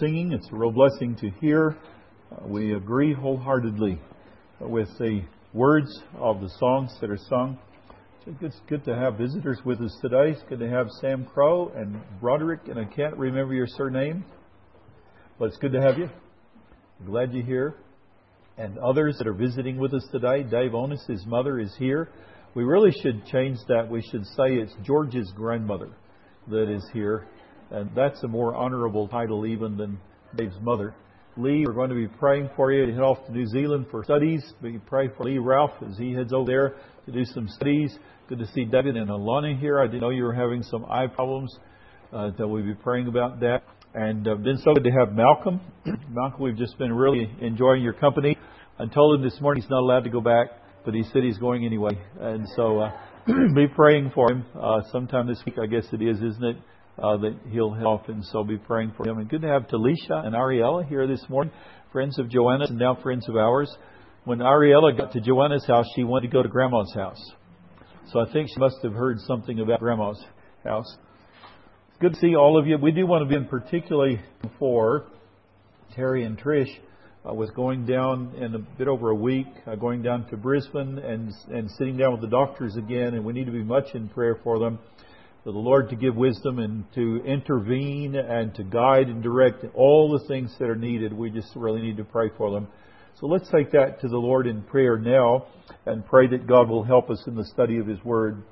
singing. It's a real blessing to hear. We agree wholeheartedly with the words of the songs that are sung. It's good to have visitors with us today. It's good to have Sam Crow and Broderick, and I can't remember your surname, but it's good to have you. I'm glad you're here. And others that are visiting with us today. Dave Onis, his mother, is here. We really should change that. We should say it's George's grandmother that is here. And that's a more honorable title even than Dave's mother. Lee, we're going to be praying for you to head off to New Zealand for studies. We pray for Lee Ralph as he heads over there to do some studies. Good to see David and Alana here. I didn't know you were having some eye problems. So we'll be praying about that. And been so good to have Malcolm. Malcolm, we've just been really enjoying your company. I told him this morning he's not allowed to go back, but he said he's going anyway. And so be praying for him sometime this week, I guess it is, isn't it? That he'll head off, and so be praying for him. And good to have Talisha and Ariella here this morning, friends of Joanna's and now friends of ours. When Ariella got to Joanna's house, she wanted to go to Grandma's house. So I think she must have heard something about Grandma's house. Good to see all of you. We do want to be in particularly for Terry and Trish with going down in a bit over a week, going down to Brisbane and sitting down with the doctors again, and we need to be much in prayer for them. For the Lord to give wisdom and to intervene and to guide and direct all the things that are needed. We just really need to pray for them. So let's take that to the Lord in prayer now and pray that God will help us in the study of His Word.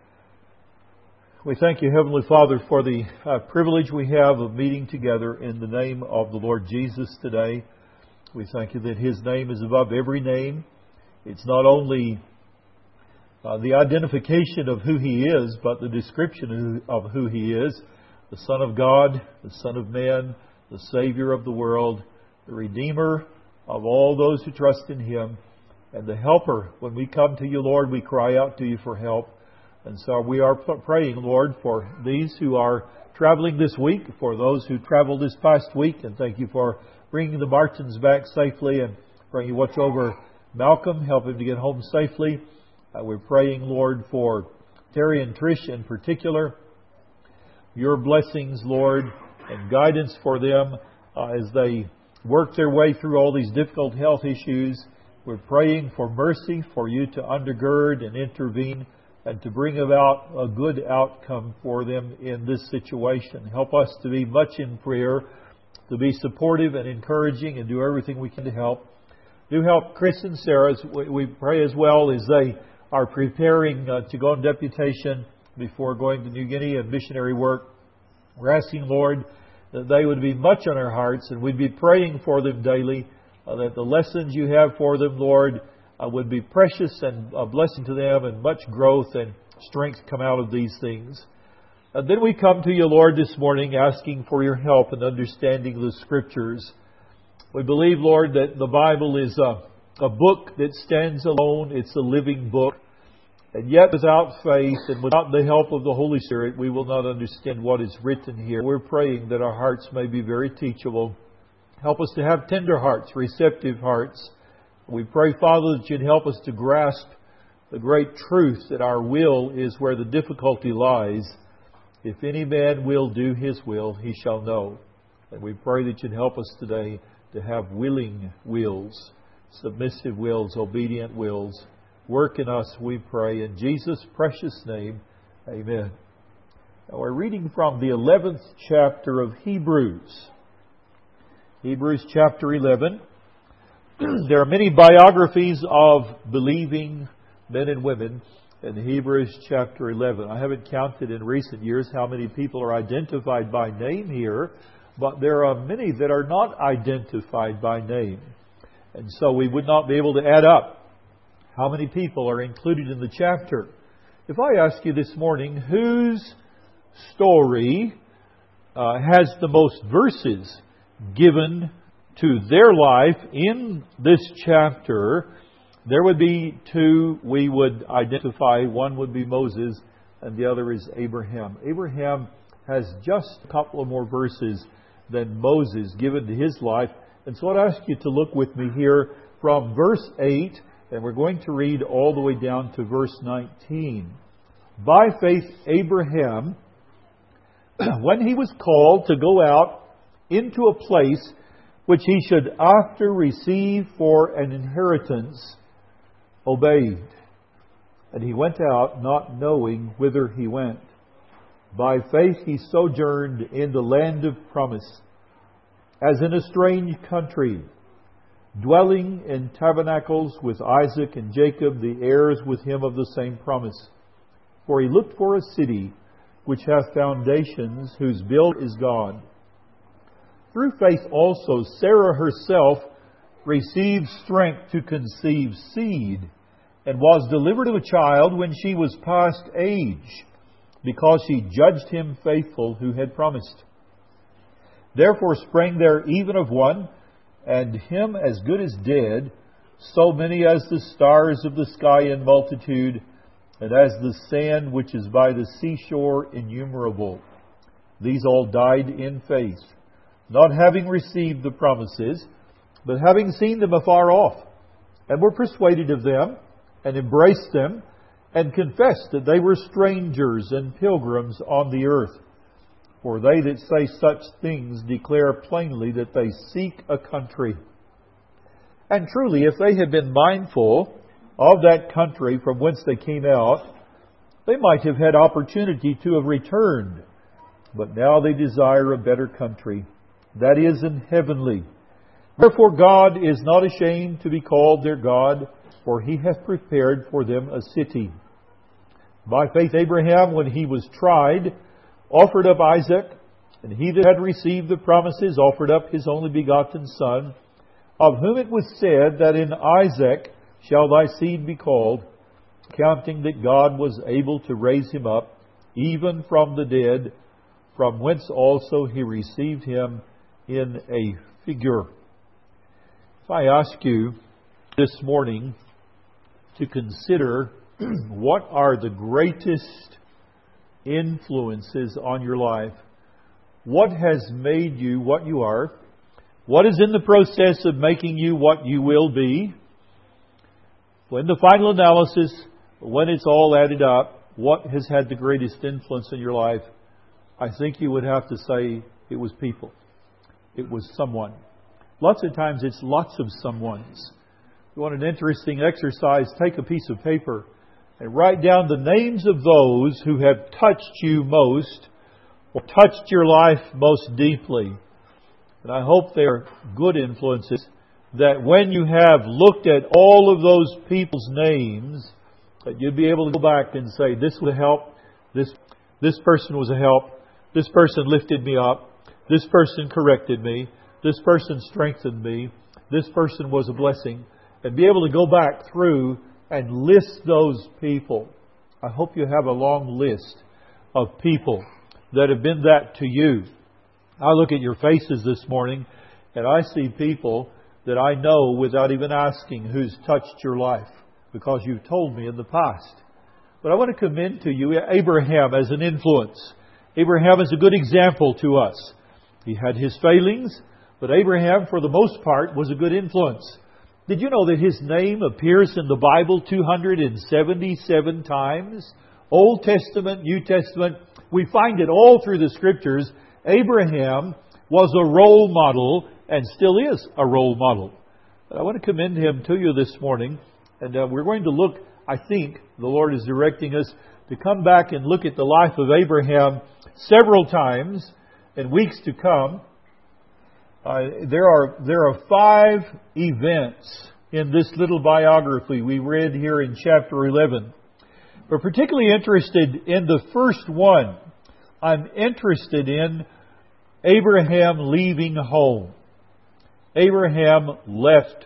We thank you, Heavenly Father, for the privilege we have of meeting together in the name of the Lord Jesus today. We thank you that His name is above every name. It's not only the identification of who He is, but the description of who He is. The Son of God, the Son of Man, the Savior of the world, the Redeemer of all those who trust in Him, and the Helper. When we come to you, Lord, we cry out to you for help. And so we are praying, Lord, for these who are traveling this week, for those who traveled this past week, and thank you for bringing the Martins back safely, and praying you watch over Malcolm, help him to get home safely. We're praying, Lord, for Terry and Trish in particular. Your blessings, Lord, and guidance for them as they work their way through all these difficult health issues. We're praying for mercy, for you to undergird and intervene and to bring about a good outcome for them in this situation. Help us to be much in prayer, to be supportive and encouraging and do everything we can to help. Do help Chris and Sarah. We pray as well as they are preparing to go on deputation before going to New Guinea and missionary work. We're asking, Lord, that they would be much on our hearts and we'd be praying for them daily, that the lessons you have for them, Lord, would be precious and a blessing to them, and much growth and strength come out of these things. And then we come to you, Lord, this morning asking for your help in understanding the Scriptures. We believe, Lord, that the Bible is a book that stands alone. It's a living book. And yet without faith and without the help of the Holy Spirit, we will not understand what is written here. We're praying that our hearts may be very teachable. Help us to have tender hearts, receptive hearts. We pray, Father, that you'd help us to grasp the great truth that our will is where the difficulty lies. If any man will do his will, he shall know. And we pray that you'd help us today to have willing wills, submissive wills, obedient wills. Work in us, we pray, in Jesus' precious name. Amen. Now we're reading from the 11th chapter of Hebrews. Hebrews chapter 11. There are many biographies of believing men and women in Hebrews chapter 11. I haven't counted in recent years how many people are identified by name here, but there are many that are not identified by name. And so we would not be able to add up how many people are included in the chapter. If I ask you this morning, whose story has the most verses given to their life in this chapter, there would be two we would identify. One would be Moses and the other is Abraham. Abraham has just a couple of more verses than Moses given to his life. And so I'd ask you to look with me here from verse 8, and we're going to read all the way down to verse 19. By faith, Abraham, when he was called to go out into a place which he should after receive for an inheritance, obeyed. And he went out, not knowing whither he went. By faith he sojourned in the land of promise, as in a strange country, dwelling in tabernacles with Isaac and Jacob, the heirs with him of the same promise. For he looked for a city which hath foundations, whose builder is God. Through faith also Sarah herself received strength to conceive seed, and was delivered of a child when she was past age, because she judged him faithful who had promised. Therefore sprang there even of one, and him as good as dead, so many as the stars of the sky in multitude, and as the sand which is by the seashore innumerable. These all died in faith, not having received the promises, but having seen them afar off, and were persuaded of them, and embraced them, and confessed that they were strangers and pilgrims on the earth. For they that say such things declare plainly that they seek a country. And truly, if they had been mindful of that country from whence they came out, they might have had opportunity to have returned. But now they desire a better country, that is, an heavenly. Therefore God is not ashamed to be called their God, for He hath prepared for them a city. By faith Abraham, when he was tried, offered up Isaac, and he that had received the promises offered up his only begotten Son, of whom it was said that in Isaac shall thy seed be called, counting that God was able to raise him up, even from the dead, from whence also he received him in a figure. If I ask you this morning to consider what are the greatest influences on your life, what has made you what you are, what is in the process of making you what you will be, when the final analysis, when it's all added up, what has had the greatest influence in your life, I think you would have to say it was people. It was someone. Lots of times it's lots of someones. If you want an interesting exercise, take a piece of paper and write down the names of those who have touched you most or touched your life most deeply. And I hope they're good influences, that when you have looked at all of those people's names, that you'd be able to go back and say, this was a help, this person was a help, this person lifted me up, this person corrected me, this person strengthened me, this person was a blessing, and be able to go back through and list those people. I hope you have a long list of people that have been that to you. I look at your faces this morning and I see people that I know without even asking who's touched your life, because you've told me in the past. But I want to commend to you Abraham as an influence. Abraham is a good example to us. He had his failings, but Abraham, for the most part, was a good influence. Did you know that his name appears in the Bible 277 times? Old Testament, New Testament. We find it all through the Scriptures. Abraham was a role model and still is a role model. But I want to commend him to you this morning. And we're going to look, I think the Lord is directing us to come back and look at the life of Abraham several times in weeks to come. There are 5 events in this little biography we read here in chapter 11. We're particularly interested in the first one. I'm interested in Abraham leaving home. Abraham left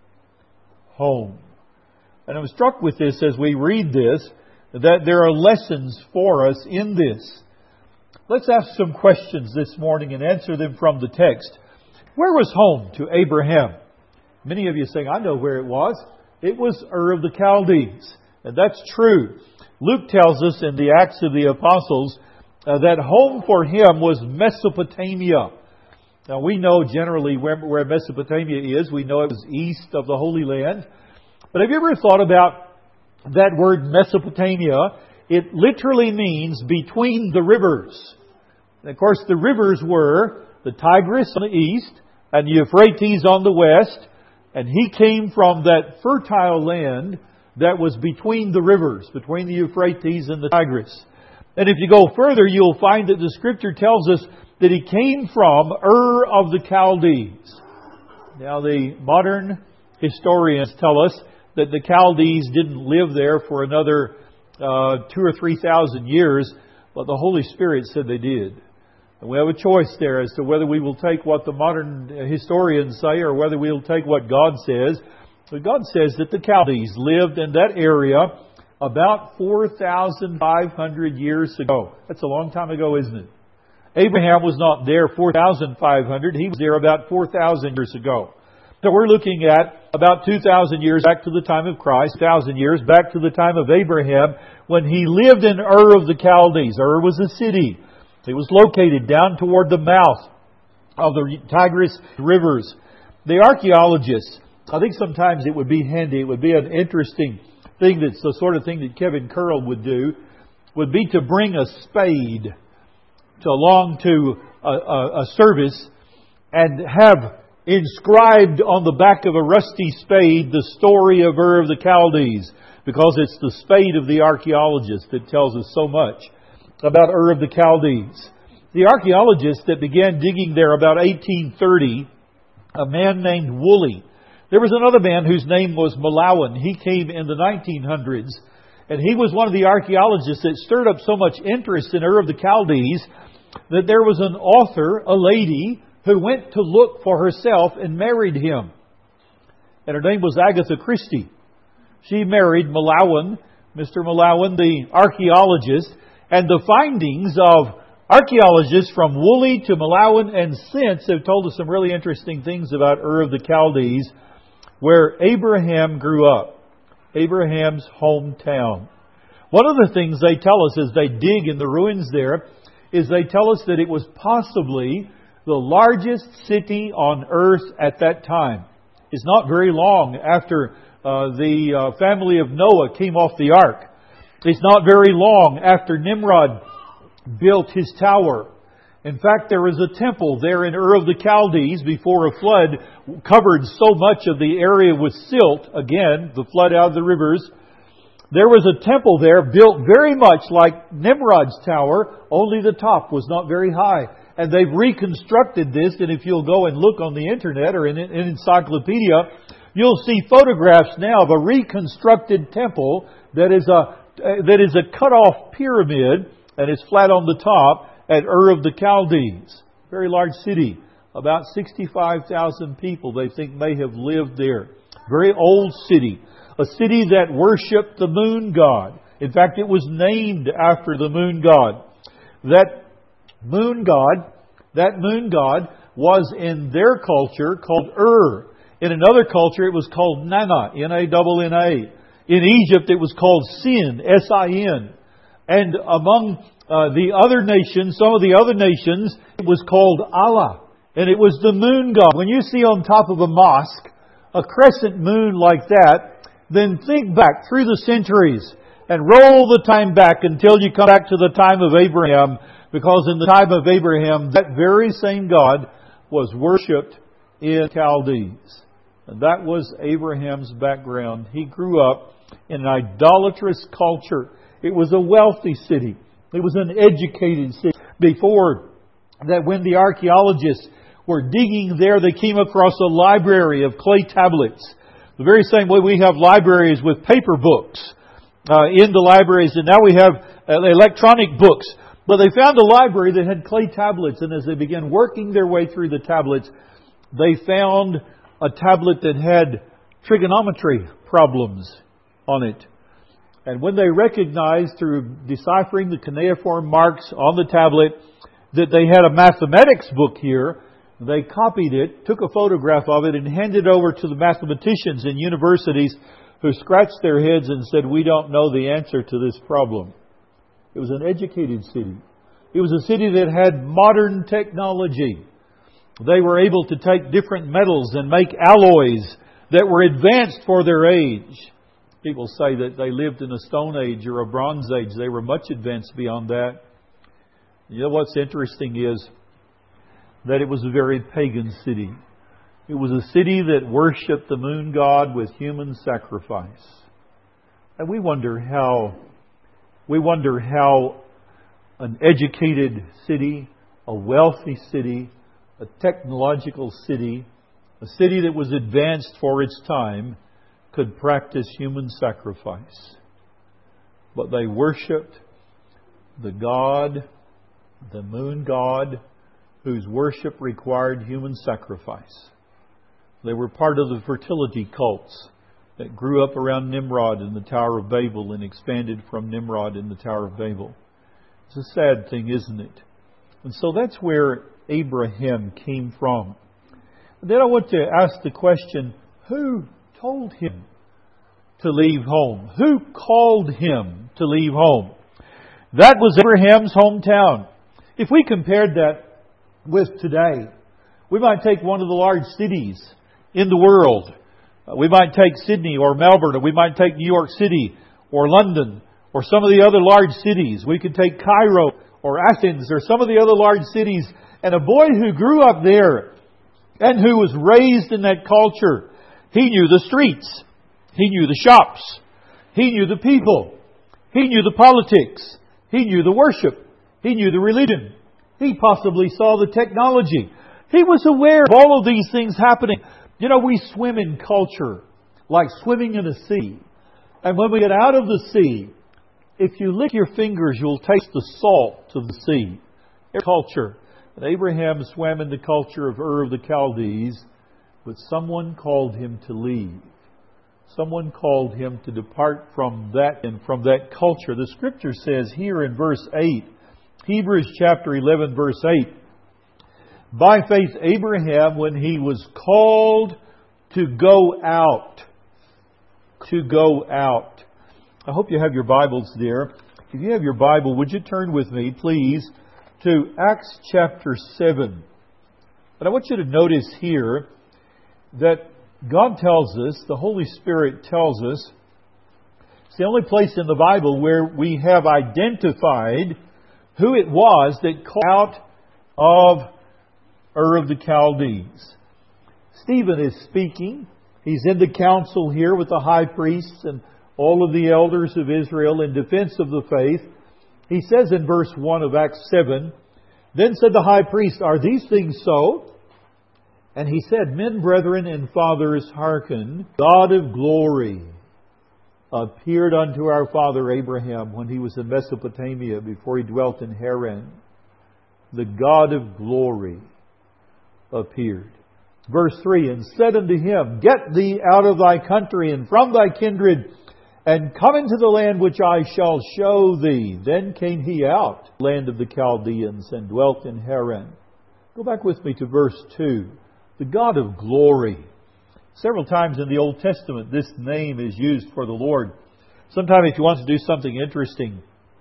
home. And I'm struck with this as we read this, that there are lessons for us in this. Let's ask some questions this morning and answer them from the text. Where was home to Abraham? Many of you saying, I know where it was. It was Ur of the Chaldees. And that's true. Luke tells us in the Acts of the Apostles that home for him was Mesopotamia. Now we know generally where Mesopotamia is. We know it was east of the Holy Land. But have you ever thought about that word Mesopotamia? It literally means between the rivers. And of course the rivers were the Tigris on the east and the Euphrates on the west. And he came from that fertile land that was between the rivers, between the Euphrates and the Tigris. And if you go further, you'll find that the Scripture tells us that he came from Ur of the Chaldees. Now, the modern historians tell us that the Chaldees didn't live there for another 2,000 or 3,000 years, but the Holy Spirit said they did. And we have a choice there as to whether we will take what the modern historians say or whether we will take what God says. But God says that the Chaldees lived in that area about 4,500 years ago. That's a long time ago, isn't it? Abraham was not there 4,500. He was there about 4,000 years ago. So we're looking at about 2,000 years back to the time of Christ, 1,000 years back to the time of Abraham, when he lived in Ur of the Chaldees. Ur was a city. It was located down toward the mouth of the Tigris rivers. The archaeologists, I think sometimes it would be handy, it would be an interesting thing, that's the sort of thing that Kevin Curl would do, would be to bring a spade along to a service and have inscribed on the back of a rusty spade the story of Ur of the Chaldees, because it's the spade of the archaeologist that tells us so much about Ur of the Chaldees. The archaeologists that began digging there about 1830, a man named Woolley. There was another man whose name was Malawan. He came in the 1900s, and he was one of the archaeologists that stirred up so much interest in Ur of the Chaldees that there was an author, a lady, who went to look for herself and married him. And her name was Agatha Christie. She married Malawan, Mr. Malawan, the archaeologist, and the findings of archaeologists from Woolley to Malawan and since have told us some really interesting things about Ur of the Chaldees, where Abraham grew up, Abraham's hometown. One of the things they tell us as they dig in the ruins there is they tell us that it was possibly the largest city on earth at that time. It's not very long after the family of Noah came off the ark. It's not very long after Nimrod built his tower. In fact, there was a temple there in Ur of the Chaldees before a flood covered so much of the area with silt. Again, the flood out of the rivers. There was a temple there built very much like Nimrod's tower, only the top was not very high. And they've reconstructed this, and if you'll go and look on the internet or in an encyclopedia, you'll see photographs now of a reconstructed temple that is a cut-off pyramid, and it's flat on the top, at Ur of the Chaldees. Very large city. About 65,000 people they think may have lived there. Very old city. A city that worshipped the moon god. In fact, it was named after the moon god. That moon god was in their culture called Ur. In another culture it was called Nana, N-A-N-N-A. In Egypt it was called Sin, S-I-N. And among the other nations, some of the other nations, it was called Allah. And it was the moon god. When you see on top of a mosque a crescent moon like that, then think back through the centuries and roll the time back until you come back to the time of Abraham. Because in the time of Abraham, that very same God was worshipped in Chaldees. And that was Abraham's background. He grew up in an idolatrous culture. It was a wealthy city. It was an educated city. Before that, when the archaeologists were digging there, they came across a library of clay tablets. The very same way we have libraries with paper books in the libraries, and now we have electronic books. But they found a library that had clay tablets, and as they began working their way through the tablets, they found a tablet that had trigonometry problems on it. And when they recognized through deciphering the cuneiform marks on the tablet that they had a mathematics book here, they copied it, took a photograph of it, and handed it over to the mathematicians in universities, who scratched their heads and said, "We don't know the answer to this problem." It was an educated city. It was a city that had modern technology. They were able to take different metals and make alloys that were advanced for their age. People say that they lived in a Stone Age or a Bronze Age. They were much advanced beyond that. You know what's interesting is that it was a very pagan city. It was a city that worshipped the moon god with human sacrifice. And we wonder how an educated city, a wealthy city, a technological city, a city that was advanced for its time, could practice human sacrifice. But they worshipped the god, the moon god, whose worship required human sacrifice. They were part of the fertility cults that grew up around Nimrod in the Tower of Babel and expanded from Nimrod in the Tower of Babel. It's a sad thing, isn't it? And so that's where Abraham came from. And then I want to ask the question, who told him to leave home? Who called him to leave home? That was Abraham's hometown. If we compared that with today, we might take one of the large cities in the world. We might take Sydney or Melbourne, or we might take New York City or London or some of the other large cities. We could take Cairo or Athens or some of the other large cities. And a boy who grew up there and who was raised in that culture, he knew the streets. He knew the shops. He knew the people. He knew the politics. He knew the worship. He knew the religion. He possibly saw the technology. He was aware of all of these things happening. You know, we swim in culture like swimming in a sea. And when we get out of the sea, if you lick your fingers, you'll taste the salt of the sea. Culture. And Abraham swam in the culture of Ur of the Chaldees, but someone called him to leave. Someone called him to depart from that and from that culture. The Scripture says here in verse 8, Hebrews chapter 11, verse 8, by faith Abraham, when he was called to go out. I hope you have your Bibles there. If you have your Bible, would you turn with me, please, to Acts chapter 7. But I want you to notice here that God tells us, the Holy Spirit tells us, it's the only place in the Bible where we have identified who it was that called out of Ur of the Chaldees. Stephen is speaking. He's in the council here with the high priests and all of the elders of Israel in defense of the faith. He says in verse 1 of Acts 7, then said the high priest, are these things so? And he said, men, brethren, and fathers, hearken. God of glory appeared unto our father Abraham when he was in Mesopotamia before he dwelt in Haran. The God of glory appeared. Verse 3, and said unto him, get thee out of thy country and from thy kindred, and come into the land which I shall show thee. Then came he out, land of the Chaldeans, and dwelt in Haran. Go back with me to verse 2. The God of glory. Several times in the Old Testament, this name is used for the Lord. Sometime if you want to do something interesting,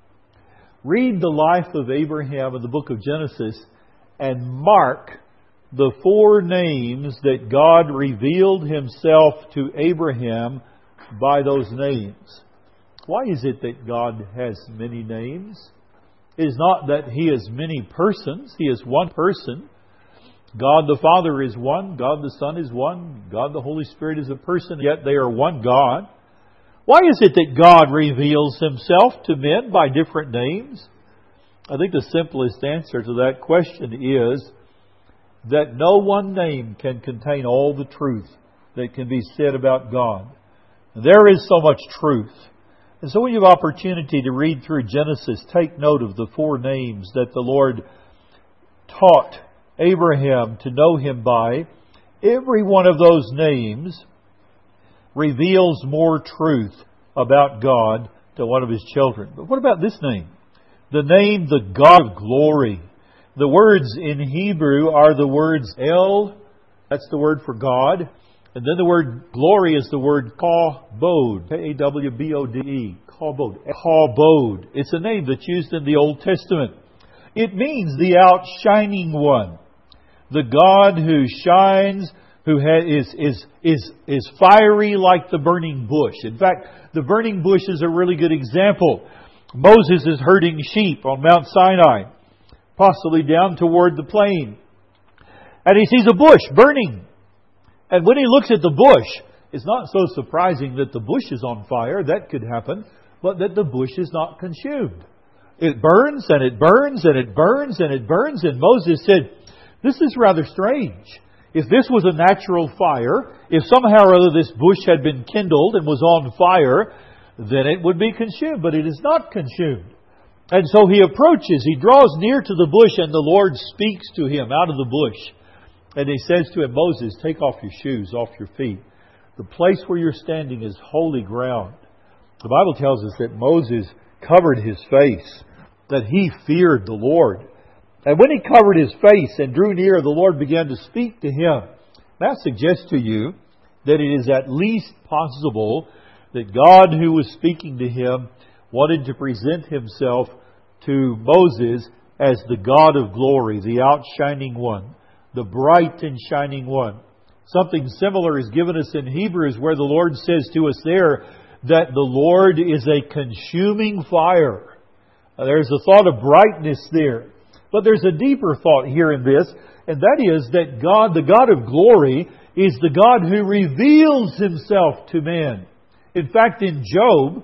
read the life of Abraham in the book of Genesis and mark the 4 names that God revealed Himself to Abraham by those names. Why is it that God has many names? It is not that He is many persons. He is one person. God the Father is one. God the Son is one. God the Holy Spirit is a person, yet they are one God. Why is it that God reveals Himself to men by different names? I think the simplest answer to that question is that no one name can contain all the truth that can be said about God. There is so much truth. And so when you have opportunity to read through Genesis, take note of the 4 names that the Lord taught Abraham to know Him by. Every one of those names reveals more truth about God to one of His children. But what about this name? The name, the God of glory. The words in Hebrew are the words El, that's the word for God. And then the word glory is the word Kavod, K-A-W-B-O-D-E, Kavod. Kavod. It's a name that's used in the Old Testament. It means the outshining one. The God who shines, who is fiery like the burning bush. In fact, the burning bush is a really good example. Moses is herding sheep on Mount Sinai, possibly down toward the plain. And he sees a bush burning. And when he looks at the bush, it's not so surprising that the bush is on fire. That could happen. But that the bush is not consumed. It burns and it burns and it burns and it burns. And Moses said, this is rather strange. If this was a natural fire, if somehow or other this bush had been kindled and was on fire, then it would be consumed. But it is not consumed. And so he approaches, he draws near to the bush, and the Lord speaks to him out of the bush. And he says to him, Moses, take off your shoes, off your feet. The place where you're standing is holy ground. The Bible tells us that Moses covered his face, that he feared the Lord. And when he covered his face and drew near, the Lord began to speak to him. That suggests to you that it is at least possible that God, who was speaking to him, wanted to present himself to Moses as the God of glory, the outshining one, the bright and shining one. Something similar is given us in Hebrews, where the Lord says to us there that the Lord is a consuming fire. There's a thought of brightness there. But there's a deeper thought here in this, and that is that God, the God of glory, is the God who reveals Himself to man. In fact, in Job,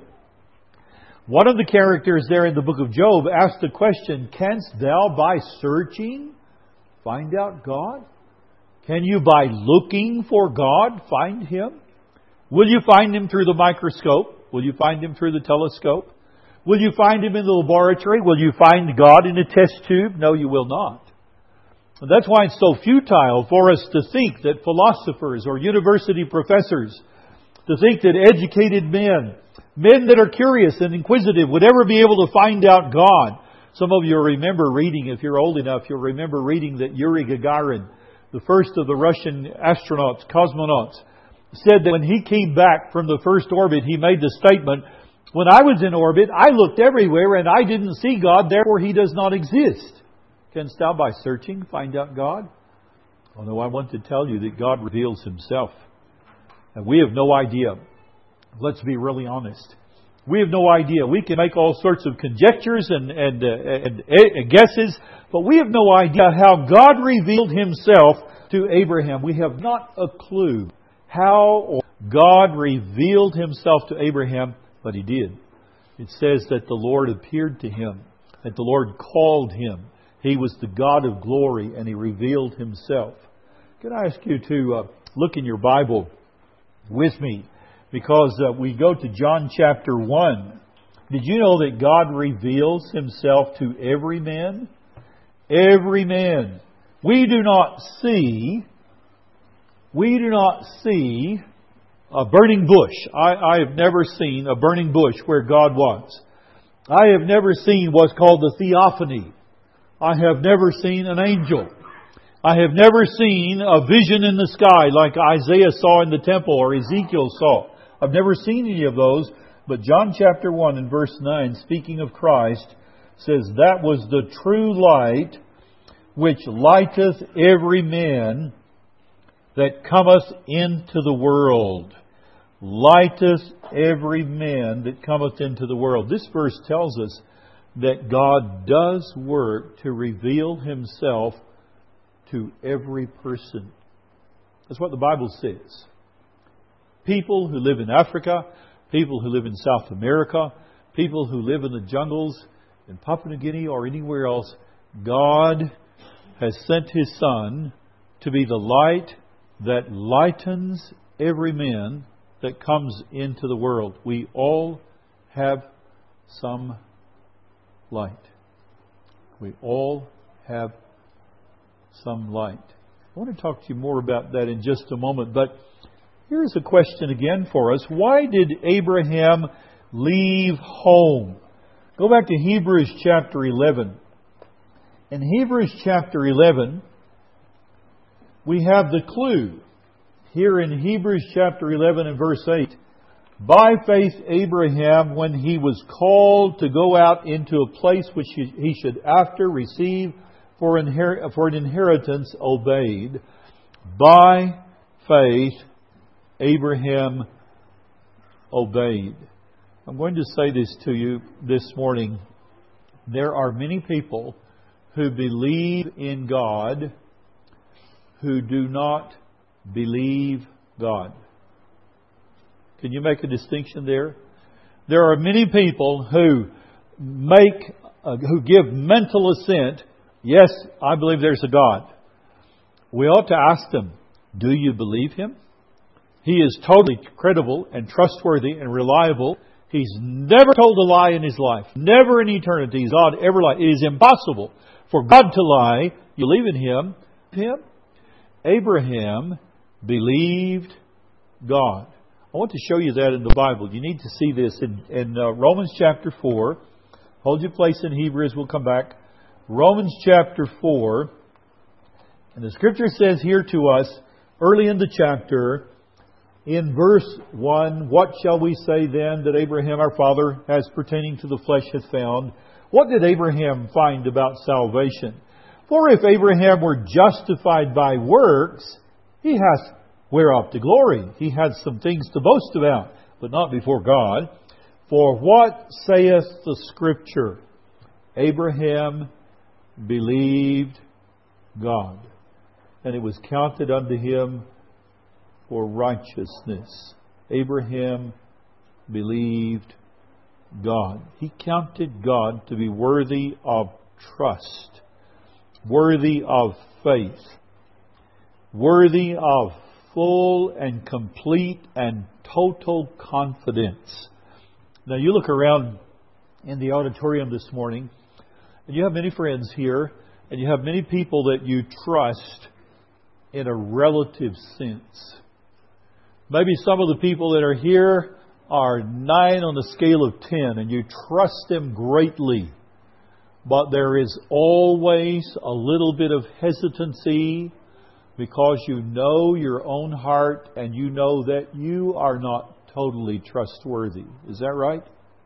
one of the characters there in the book of Job asked the question, canst thou by searching find out God? Can you by looking for God find Him? Will you find Him through the microscope? Will you find Him through the telescope? Will you find Him in the laboratory? Will you find God in a test tube? No, you will not. And that's why it's so futile for us to think that philosophers or university professors, to think that educated men that are curious and inquisitive, would ever be able to find out God. Some of you remember reading, if you're old enough, you'll remember reading that Yuri Gagarin, the first of the Russian astronauts, cosmonauts, said that when he came back from the first orbit, he made the statement, when I was in orbit, I looked everywhere and I didn't see God, therefore He does not exist. Canst thou by searching find out God? Oh no, I want to tell you that God reveals Himself. And we have no idea. Let's be really honest. We have no idea. We can make all sorts of conjectures and guesses, but we have no idea how God revealed Himself to Abraham. We have not a clue how God revealed Himself to Abraham, but He did. It says that the Lord appeared to him, that the Lord called him. He was the God of glory, and He revealed Himself. Can I ask you to look in your Bible with me? Because we go to John chapter 1. Did you know that God reveals Himself to every man? Every man. We do not see a burning bush. I have never seen a burning bush where God was. I have never seen what's called the theophany. I have never seen an angel. I have never seen a vision in the sky like Isaiah saw in the temple or Ezekiel saw. I've never seen any of those, but John chapter 1 and verse 9, speaking of Christ, says, that was the true light which lighteth every man that cometh into the world. Lighteth every man that cometh into the world. This verse tells us that God does work to reveal Himself to every person. That's what the Bible says. People who live in Africa, people who live in South America, people who live in the jungles in Papua New Guinea or anywhere else, God has sent His Son to be the light that lightens every man that comes into the world. We all have some light. We all have some light. I want to talk to you more about that in just a moment, but here's a question again for us. Why did Abraham leave home? Go back to Hebrews chapter 11. In Hebrews chapter 11, we have the clue. Here in Hebrews chapter 11 and verse 8. By faith Abraham, when he was called to go out into a place which he should after receive for an inheritance, obeyed. By faith Abraham obeyed. I'm going to say this to you this morning. There are many people who believe in God who do not believe God. Can you make a distinction there? There are many people who give mental assent, yes, I believe there's a God. We ought to ask them, do you believe Him? He is totally credible and trustworthy and reliable. He's never told a lie in His life. Never in eternity has God ever lied. It is impossible for God to lie. You believe in Him. Abraham believed God. I want to show you that in the Bible. You need to see this in Romans chapter 4. Hold your place in Hebrews. We'll come back. Romans chapter 4. And the Scripture says here to us, early in the chapter, in verse 1, what shall we say then that Abraham our father, as pertaining to the flesh, hath found? What did Abraham find about salvation? For if Abraham were justified by works, he hath whereof to glory. He had some things to boast about, but not before God. For what saith the Scripture? Abraham believed God, and it was counted unto him for righteousness. Abraham believed God. He counted God to be worthy of trust, worthy of faith, worthy of full and complete and total confidence. Now you look around in the auditorium this morning, and you have many friends here, and you have many people that you trust in a relative sense. Maybe some of the people that are here are 9 on the scale of 10, and you trust them greatly. But there is always a little bit of hesitancy, because you know your own heart and you know that you are not totally trustworthy. Is that right?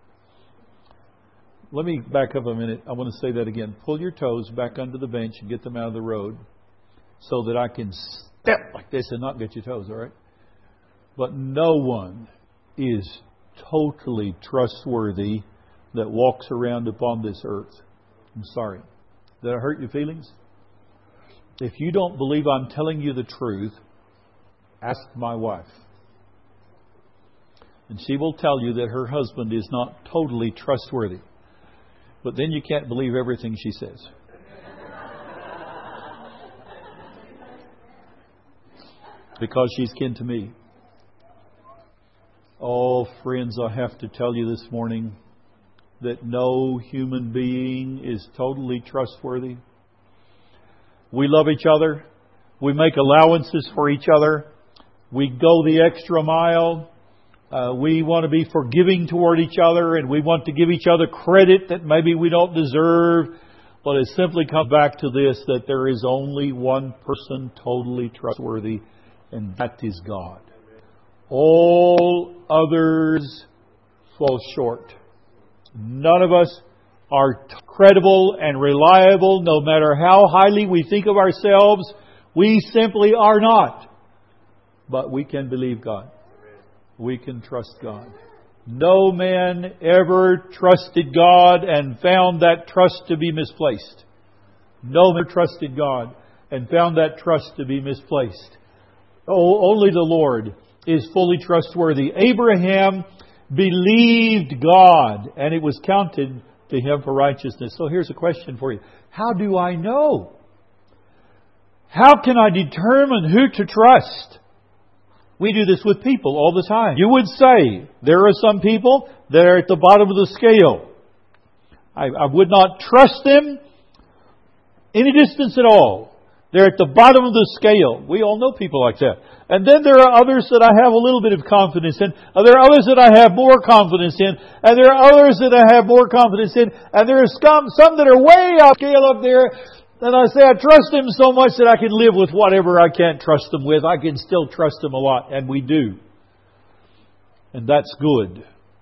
Let me back up a minute. I want to say that again. Pull your toes back under the bench and get them out of the road so that I can step like this and not get your toes, all right? But no one is totally trustworthy that walks around upon this earth. I'm sorry. Did I hurt your feelings? If you don't believe I'm telling you the truth, ask my wife. And she will tell you that her husband is not totally trustworthy. But then you can't believe everything she says. Because she's kin to me. Oh, friends, I have to tell you this morning that no human being is totally trustworthy. We love each other. We make allowances for each other. We go the extra mile. We want to be forgiving toward each other, and we want to give each other credit that maybe we don't deserve. But it simply comes back to this, that there is only one person totally trustworthy, and that is God. All others fall short. None of us are credible and reliable, no matter how highly we think of ourselves. We simply are not. But we can believe God. We can trust God. No man ever trusted God and found that trust to be misplaced. No man trusted God and found that trust to be misplaced. Oh, only the Lord is fully trustworthy. Abraham believed God, and it was counted to him for righteousness. So here's a question for you. How do I know? How can I determine who to trust? We do this with people all the time. You would say there are some people that are at the bottom of the scale. I would not trust them any distance at all. They're at the bottom of the scale. We all know people like that. And then there are others that I have a little bit of confidence in. And there are others that I have more confidence in. And there are others that I have more confidence in. And there are some that are way up scale up there. And I say I trust them so much that I can live with whatever I can't trust them with. I can still trust them a lot. And we do. And that's good.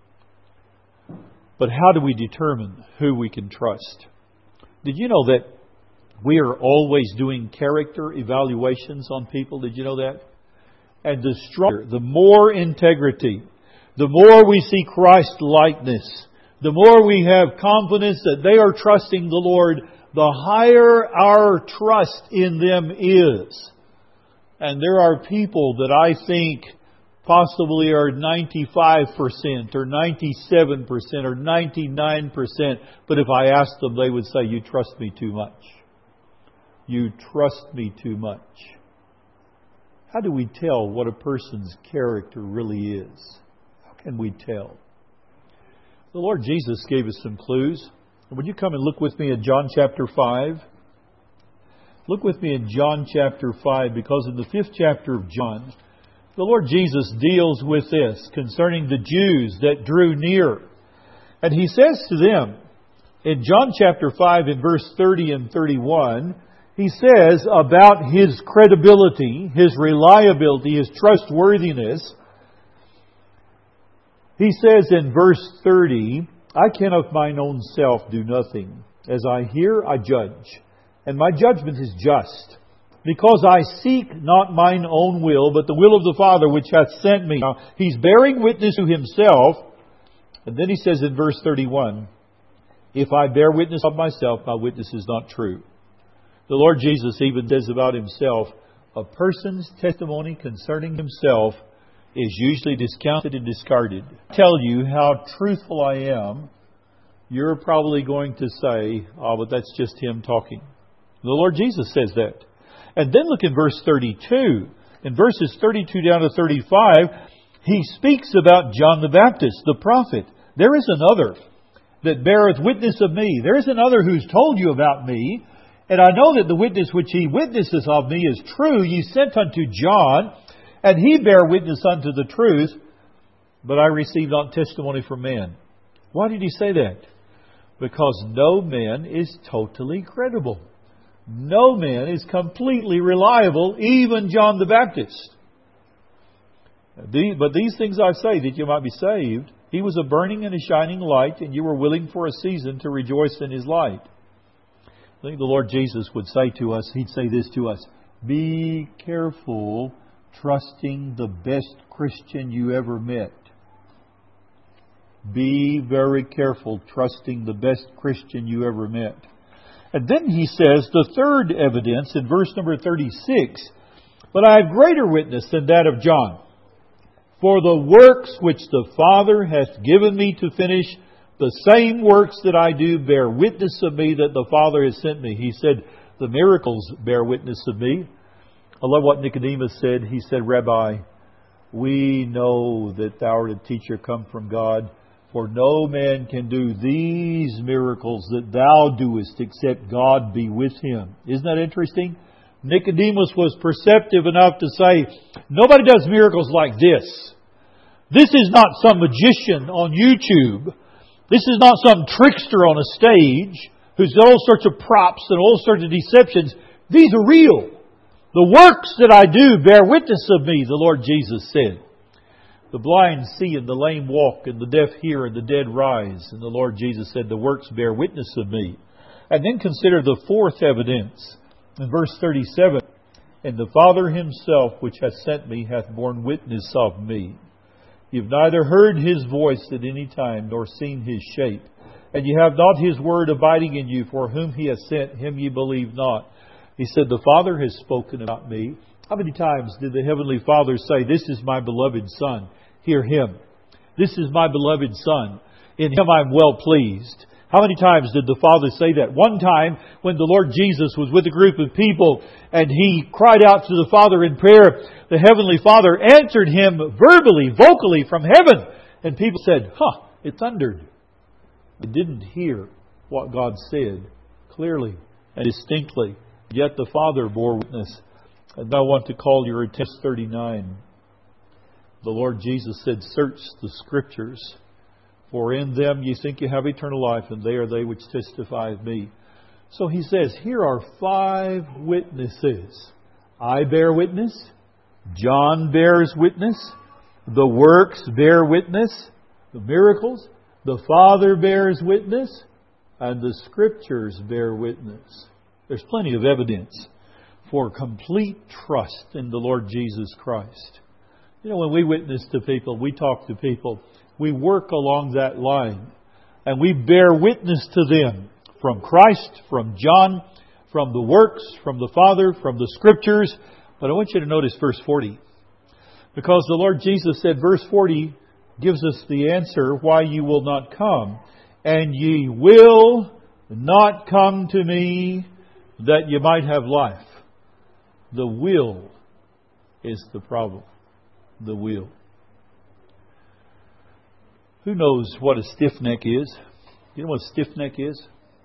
But how do we determine who we can trust? Did you know that we are always doing character evaluations on people? Did you know that? And the stronger, the more integrity, the more we see Christ-likeness, the more we have confidence that they are trusting the Lord, the higher our trust in them is. And there are people that I think possibly are 95% or 97% or 99%. But if I asked them, they would say, "You trust me too much. You trust me too much." How do we tell what a person's character really is? How can we tell? The Lord Jesus gave us some clues. Would you come and look with me at John chapter 5? Look with me in John chapter 5, because in the 5th chapter of John, the Lord Jesus deals with this concerning the Jews that drew near. And He says to them, in John chapter 5 in verse 30 and 31, He says about His credibility, His reliability, His trustworthiness. He says in verse 30, "I can of mine own self do nothing. As I hear, I judge. And my judgment is just. Because I seek not mine own will, but the will of the Father which hath sent me." Now, He's bearing witness to Himself. And then He says in verse 31, "If I bear witness of myself, my witness is not true." The Lord Jesus even says about Himself, a person's testimony concerning himself is usually discounted and discarded. Tell you how truthful I am, you're probably going to say, "Oh, but that's just him talking." The Lord Jesus says that. And then look in verse 32. In verses 32 down to 35, He speaks about John the Baptist, the prophet. "There is another that beareth witness of me. There is another who's told you about me. And I know that the witness which he witnesses of me is true. Ye sent unto John, and he bare witness unto the truth. But I received not testimony from man." Why did He say that? Because no man is totally credible. No man is completely reliable, even John the Baptist. But these things I say, that you might be saved. He was a burning and a shining light, and you were willing for a season to rejoice in His light. I think the Lord Jesus would say to us, He'd say this to us: be careful trusting the best Christian you ever met. Be very careful trusting the best Christian you ever met. And then He says, the third evidence in verse number 36, "But I have greater witness than that of John. For the works which the Father hath given me to finish, the same works that I do bear witness of me that the Father has sent me." He said, the miracles bear witness of me. I love what Nicodemus said. He said, "Rabbi, we know that thou art a teacher come from God. For no man can do these miracles that thou doest except God be with him." Isn't that interesting? Nicodemus was perceptive enough to say, nobody does miracles like this. This is not some magician on YouTube. This is not some trickster on a stage who's got all sorts of props and all sorts of deceptions. These are real. "The works that I do bear witness of me," the Lord Jesus said. "The blind see and the lame walk and the deaf hear and the dead rise." And the Lord Jesus said, "The works bear witness of me." And then consider the fourth evidence. In verse 37, "And the Father Himself which hath sent me hath borne witness of me. You've neither heard His voice at any time nor seen His shape. And you have not His word abiding in you, for whom He hath sent, Him ye believe not." He said, the Father has spoken about me. How many times did the Heavenly Father say, "This is my beloved Son, hear Him. This is my beloved Son, in Him I'm well pleased"? How many times did the Father say that? One time when the Lord Jesus was with a group of people and He cried out to the Father in prayer, the Heavenly Father answered Him verbally, vocally from heaven. And people said, it thundered. They didn't hear what God said clearly and distinctly. Yet the Father bore witness. And I want to call your attention to 39. The Lord Jesus said, "Search the Scriptures, for in them ye think you have eternal life, and they are they which testify of me." So He says, here are 5 witnesses. I bear witness. John bears witness. The works bear witness. The miracles. The Father bears witness. And the Scriptures bear witness. There's plenty of evidence for complete trust in the Lord Jesus Christ. You know, when we witness to people, we talk to people, we work along that line. And we bear witness to them from Christ, from John, from the works, from the Father, from the Scriptures. But I want you to notice verse 40. Because the Lord Jesus said, verse 40 gives us the answer why you will not come. And ye will not come to me that you might have life. The will is the problem. The will. Who knows what a stiff neck is? You know what a stiff neck is?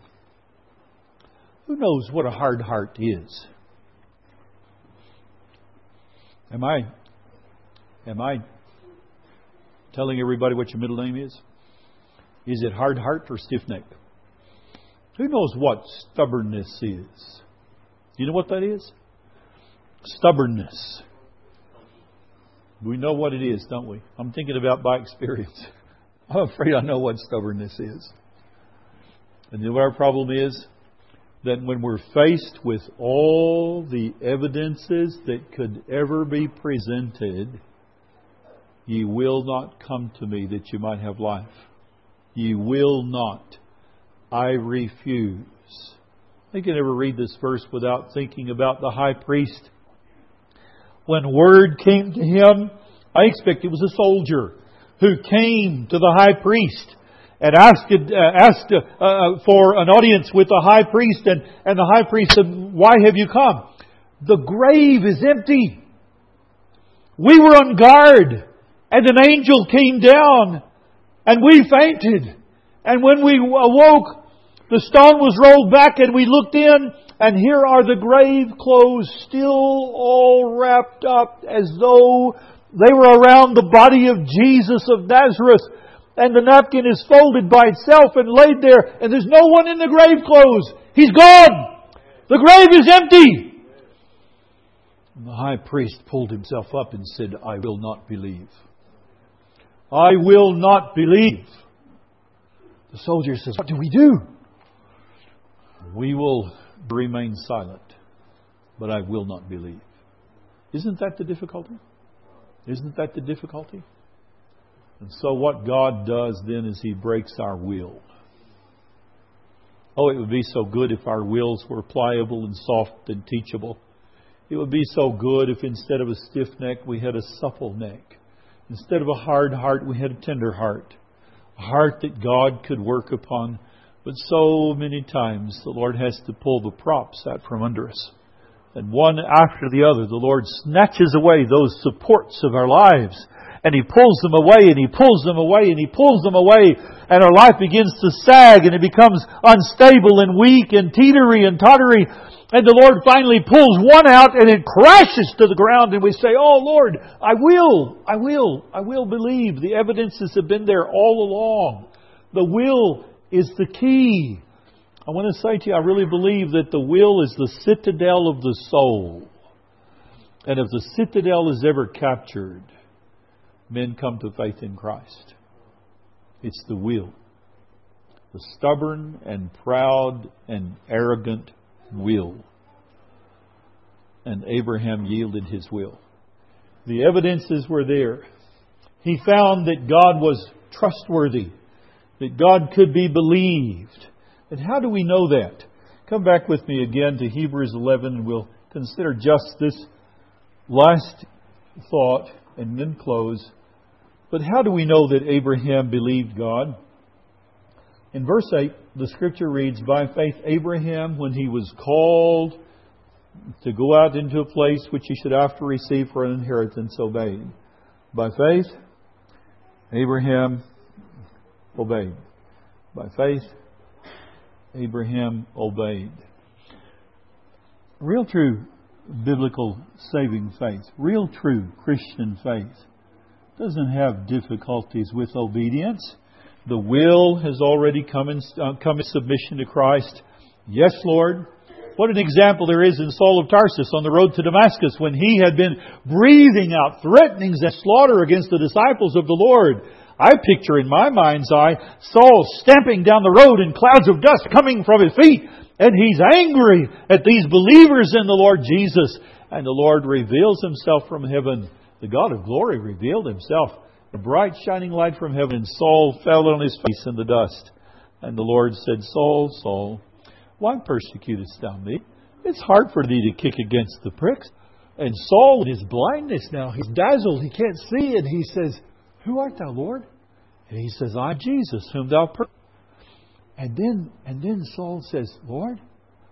Who knows what a hard heart is? Am I telling everybody what your middle name is? Is it hard heart or stiff neck? Who knows what stubbornness is? Do you know what that is? Stubbornness. We know what it is, don't we? I'm thinking about by experience. I'm afraid I know what stubbornness is. And you know what our problem is? That when we're faced with all the evidences that could ever be presented, ye will not come to me that you might have life. Ye will not. I refuse. I can never read this verse without thinking about the high priest. When word came to him, I expect it was a soldier who came to the high priest and asked for an audience with the high priest. And the high priest said, why have you come? The grave is empty. We were on guard. And an angel came down. And we fainted. And when we awoke, the stone was rolled back and we looked in. And here are the grave clothes still all wrapped up as though they were around the body of Jesus of Nazareth. And the napkin is folded by itself and laid there. And there's no one in the grave clothes. He's gone. The grave is empty. And the high priest pulled himself up and said, I will not believe. I will not believe. The soldier says, what do we do? We will remain silent, but I will not believe. Isn't that the difficulty? Isn't that the difficulty? And so what God does then is He breaks our will. Oh, it would be so good if our wills were pliable and soft and teachable. It would be so good if instead of a stiff neck we had a supple neck. Instead of a hard heart we had a tender heart. A heart that God could work upon. But so many times the Lord has to pull the props out from under us. And one after the other, the Lord snatches away those supports of our lives. And He pulls them away, and He pulls them away, and He pulls them away. And our life begins to sag, and it becomes unstable and weak and teetery and tottery. And the Lord finally pulls one out, and it crashes to the ground. And we say, oh Lord, I will believe. The evidences have been there all along. The will is the key. I want to say to you, I really believe that the will is the citadel of the soul. And if the citadel is ever captured, men come to faith in Christ. It's the will. The stubborn and proud and arrogant will. And Abraham yielded his will. The evidences were there. He found that God was trustworthy. That God could be believed. And how do we know that? Come back with me again to Hebrews 11 and we'll consider just this last thought and then close. But how do we know that Abraham believed God? In verse 8, the Scripture reads, by faith Abraham, when he was called to go out into a place which he should after receive for an inheritance, obeyed. By faith, Abraham obeyed. By faith, Abraham obeyed. Real true biblical saving faith, real true Christian faith, doesn't have difficulties with obedience. The will has already come in submission to Christ. Yes, Lord. What an example there is in Saul of Tarsus on the road to Damascus when he had been breathing out threatenings and slaughter against the disciples of the Lord. I picture in my mind's eye Saul stamping down the road in clouds of dust coming from his feet. And he's angry at these believers in the Lord Jesus. And the Lord reveals Himself from heaven. The God of glory revealed Himself. A bright shining light from heaven. And Saul fell on his face in the dust. And the Lord said, Saul, Saul, why persecutest thou me? It's hard for thee to kick against the pricks. And Saul, in his blindness now, he's dazzled, he can't see, and he says, "Who art thou, Lord?" And he says, "I'm Jesus, whom thou persecutest." And then Saul says, "Lord,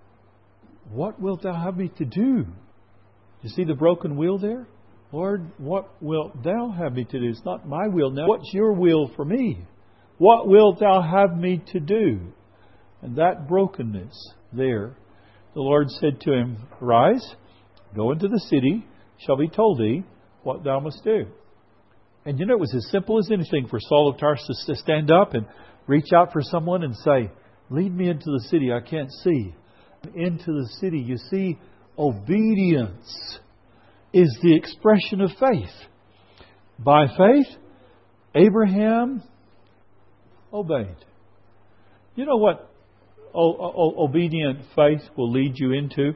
what wilt thou have me to do?" You see the broken wheel there? "Lord, what wilt thou have me to do?" It's not my will now. What's your will for me? What wilt thou have me to do? And that brokenness there, the Lord said to him, "Arise, go into the city, shall be told thee what thou must do." And it was as simple as anything for Saul of Tarsus to stand up and reach out for someone and say, "Lead me into the city, I can't see." Into the city. You see, obedience is the expression of faith. By faith, Abraham obeyed. You know what obedient faith will lead you into?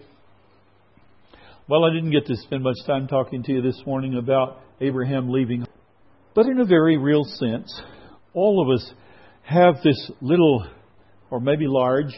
Well, I didn't get to spend much time talking to you this morning about Abraham leaving. But in a very real sense, all of us have this little, or maybe large,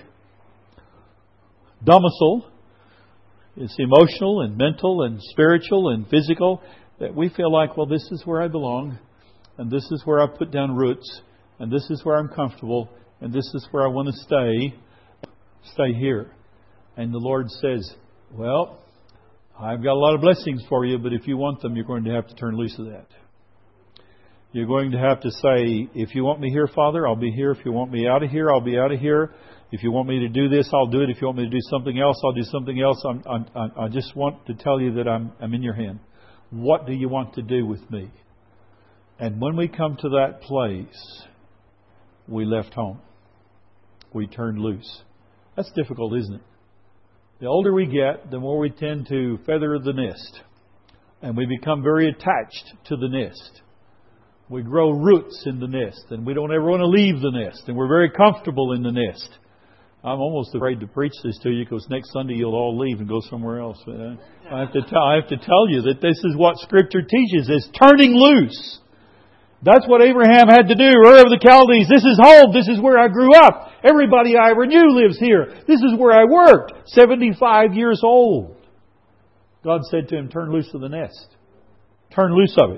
domicile. It's emotional and mental and spiritual and physical, that we feel like, well, this is where I belong, and this is where I put down roots, and this is where I'm comfortable, and this is where I want to stay. Stay here. And the Lord says, "Well, I've got a lot of blessings for you, but if you want them, you're going to have to turn loose of that. You're going to have to say, if you want me here, Father, I'll be here. If you want me out of here, I'll be out of here. If you want me to do this, I'll do it. If you want me to do something else, I'll do something else. I just want to tell you that I'm in your hand. What do you want to do with me?" And when we come to that place, we left home. We turned loose. That's difficult, isn't it? The older we get, the more we tend to feather the nest. And we become very attached to the nest. We grow roots in the nest. And we don't ever want to leave the nest. And we're very comfortable in the nest. I'm almost afraid to preach this to you because next Sunday you'll all leave and go somewhere else. I have to tell you that this is what Scripture teaches, is turning loose. That's what Abraham had to do. Ur of the Chaldees, this is home. This is where I grew up. Everybody I ever knew lives here. This is where I worked. 75 years old. God said to him, "Turn loose of the nest. Turn loose of it."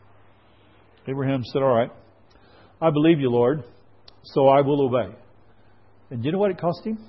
Abraham said, "All right. I believe you, Lord, so I will obey." And you know what it cost him?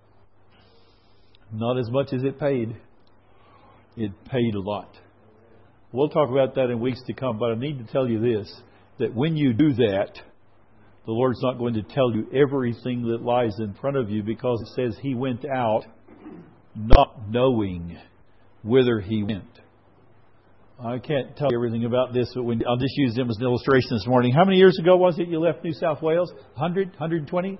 Not as much as it paid. It paid a lot. We'll talk about that in weeks to come, but I need to tell you this, that when you do that, the Lord's not going to tell you everything that lies in front of you, because it says He went out not knowing whither He went. I can't tell you everything about this, but I'll just use them as an illustration this morning. How many years ago was it you left New South Wales? 100? 120?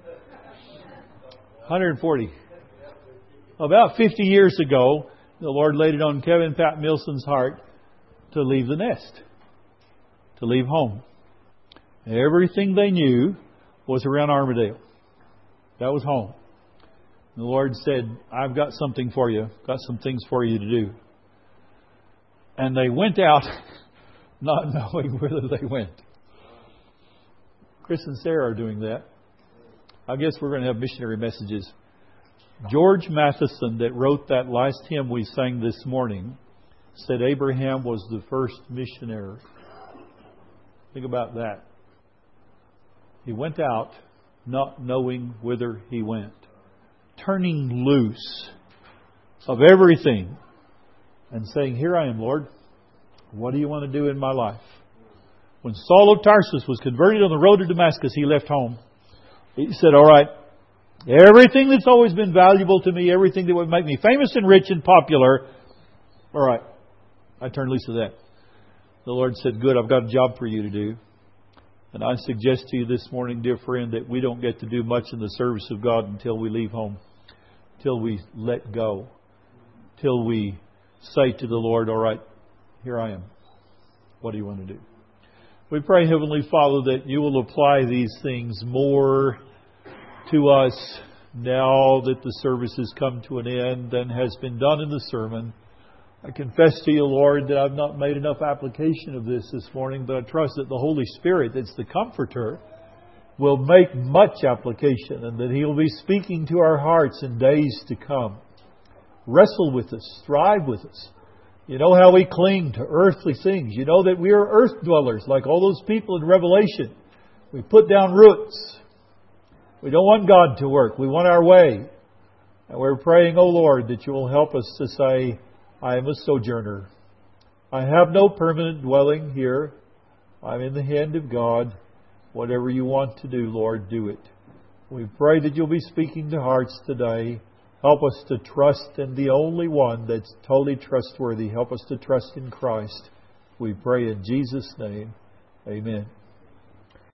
140. About 50 years ago, the Lord laid it on Kevin Pat Milson's heart to leave the nest, to leave home. Everything they knew was around Armadale. That was home. And the Lord said, "I've got something for you. Got some things for you to do." And they went out not knowing whither they went. Chris and Sarah are doing that. I guess we're going to have missionary messages. George Matheson, that wrote that last hymn we sang this morning, said Abraham was the first missionary. Think about that. He went out not knowing whither he went. Turning loose of everything and saying, "Here I am, Lord. What do you want to do in my life?" When Saul of Tarsus was converted on the road to Damascus, he left home. He said, "All right, everything that's always been valuable to me, everything that would make me famous and rich and popular, all right, I turned loose of that." The Lord said, "Good, I've got a job for you to do." And I suggest to you this morning, dear friend, that we don't get to do much in the service of God until we leave home, till we let go, till we say to the Lord, "All right, here I am. What do you want to do?" We pray, Heavenly Father, that you will apply these things more to us now that the service has come to an end than has been done in the sermon. I confess to you, Lord, that I've not made enough application of this morning, but I trust that the Holy Spirit, that's the Comforter, will make much application and that He will be speaking to our hearts in days to come. Wrestle with us, strive with us, You know how we cling to earthly things. You know that we are earth dwellers, like all those people in Revelation. We put down roots. We don't want God to work. We want our way. And we're praying, O Lord, that you will help us to say, I am a sojourner. I have no permanent dwelling here. I'm in the hand of God. Whatever you want to do, Lord, do it. We pray that you'll be speaking to hearts today. Help us to trust in the only one that's totally trustworthy. Help us to trust in Christ. We pray in Jesus' name. Amen.